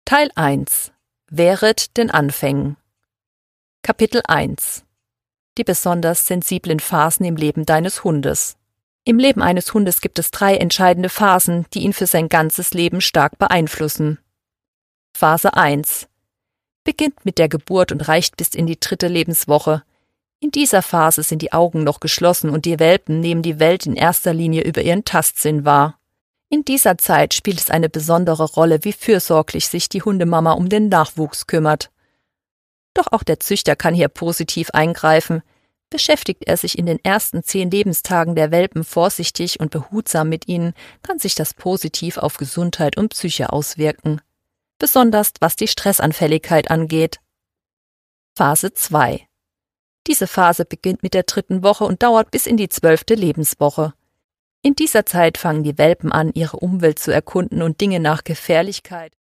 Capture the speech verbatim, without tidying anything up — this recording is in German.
Teil eins. Wehret den Anfängen. Kapitel eins. Die besonders sensiblen Phasen im Leben deines Hundes. Im Leben eines Hundes gibt es drei entscheidende Phasen, die ihn für sein ganzes Leben stark beeinflussen. Phase eins. Beginnt mit der Geburt und reicht bis in die dritte Lebenswoche. In dieser Phase sind die Augen noch geschlossen und die Welpen nehmen die Welt in erster Linie über ihren Tastsinn wahr. In dieser Zeit spielt es eine besondere Rolle, wie fürsorglich sich die Hundemama um den Nachwuchs kümmert. Doch auch der Züchter kann hier positiv eingreifen. Beschäftigt er sich in den ersten zehn Lebenstagen der Welpen vorsichtig und behutsam mit ihnen, kann sich das positiv auf Gesundheit und Psyche auswirken. Besonders was die Stressanfälligkeit angeht. Phase zwei. Diese Phase beginnt mit der dritten Woche und dauert bis in die zwölfte Lebenswoche. In dieser Zeit fangen die Welpen an, ihre Umwelt zu erkunden und Dinge nach Gefährlichkeit